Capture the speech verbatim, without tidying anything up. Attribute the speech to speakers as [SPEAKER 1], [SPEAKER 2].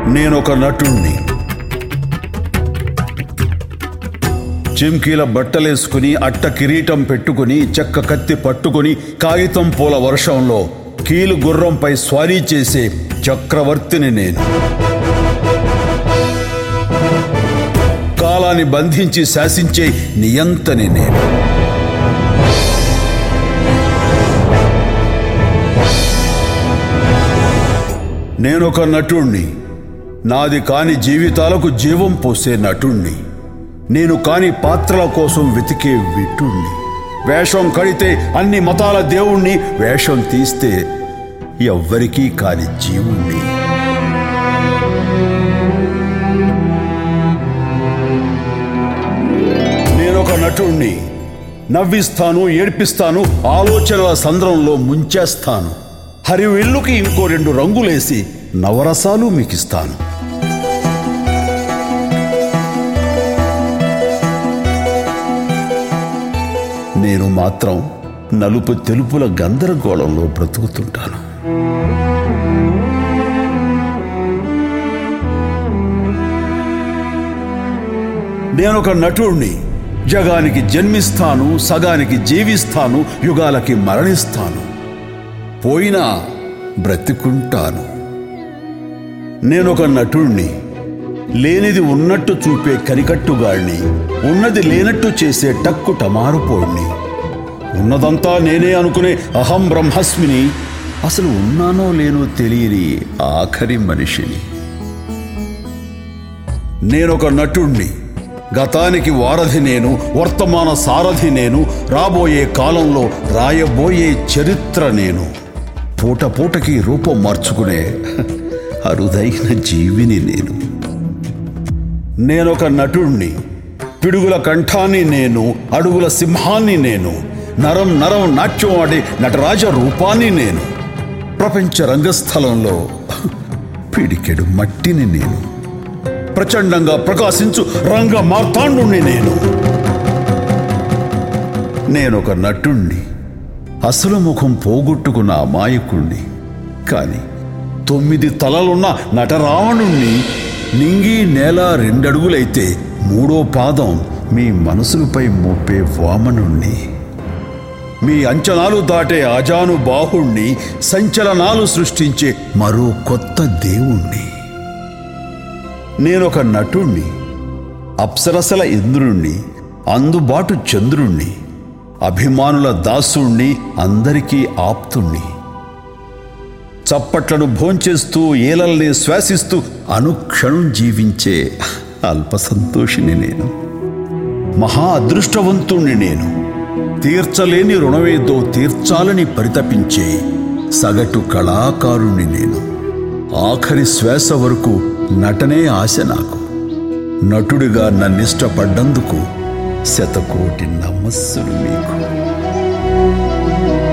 [SPEAKER 1] నేనొక నటుణ్ణి. చిమ్కీల బట్టలేసుకుని, అట్ట కిరీటం పెట్టుకుని, చెక్క కత్తి పట్టుకుని, కాగితం పూల వర్షంలో కీలు గుర్రంపై స్వారీ చేసే చక్రవర్తిని నేను. కాలాన్ని బంధించి శాసించే నియంతని నేను. నేనొక నటుణ్ణి. నాది కాని జీవితాలకు జీవం పోసే నటుణ్ణి. నేను కాని పాత్రల కోసం వెతికే విటుణ్ణి. వేషం కడితే అన్ని మతాల దేవుణ్ణి, వేషం తీస్తే ఎవ్వరికీ కాని జీవుణ్ణి. నేనొక నటుణ్ణి. నవ్విస్తాను, ఏడ్పిస్తాను, ఆలోచనల సంద్రంలో ముంచేస్తాను. హరివిల్లుకి ఇంకో రెండు రంగులేసి నవరసాలు మీకిస్తాను. నేను మాత్రం నలుపు తెలుపుల గందరగోళంలో బ్రతుకుతుంటాను. నేనొక నటుణ్ణి. జగానికి జన్మిస్తాను, సగానికి జీవిస్తాను, యుగాలకి మరణిస్తాను. పోయినా బ్రతికుంటాను. నేనొక నటుణ్ణి. లేనిది ఉన్నట్టు చూపే కనికట్టుగాడిని, ఉన్నది లేనట్టు చేసే టక్కు టమారుపోడిని. ఉన్నదంతా నేనే అనుకునే అహం బ్రహ్మస్మిని, అసలు ఉన్నానో లేనో తెలియని ఆఖరి మనిషిని. నేనొక నటుణ్ణి. గతానికి వారధి నేను, వర్తమాన సారథి నేను, రాబోయే కాలంలో రాయబోయే చరిత్ర నేను. పూట పూటకి రూపం మార్చుకునే అరుదైన జీవిని నేను. నేనొక నటుణ్ణి. పిడుగుల కంఠాన్ని నేను, అడుగుల సింహాన్ని నేను, నరం నరం నాట్యం ఆడే నటరాజ రూపాన్ని నేను. ప్రపంచ రంగస్థలంలో పిడికెడు మట్టిని నేను. ప్రచండంగా ప్రకాశించు రంగ మార్తాండుణ్ణి నేను. నేనొక నటుణ్ణి. అసలు ముఖం పోగొట్టుకున్న అమాయకుణ్ణి. కాని తొమ్మిది తలలున్న నటరావణుణ్ణి. నింగి నేల రెండడుగులైతే మూడో పాదం మీ మనసులపై మోపే వామనుణ్ణి. మీ అంచనాలు దాటే అజాను బాహుణ్ణి. సంచలనాలు సృష్టించే మరో కొత్త దేవుణ్ణి. నేనొక నటుణ్ణి. అప్సరసల ఇంద్రుణ్ణి, అందుబాటు చంద్రుణ్ణి, అభిమానుల దాసుణ్ణి, అందరికీ ఆప్తుణ్ణి. చప్పట్లను భోంచేస్తూ, ఏలల్ని శ్వాసిస్తూ అనుక్షణం జీవించే అల్ప సంతోషిని నేను. మహా అదృష్టవంతుణ్ణి నేను. తీర్చలేని రుణమేదో తీర్చాలని పరితపించే సగటు కళాకారుణ్ణి నేను. ఆఖరి శ్వాస వరకు నటనే ఆశ నాకు. నటుడిగా నన్నిష్టపడ్డందుకు శతకోటి నమస్సులు మీకు.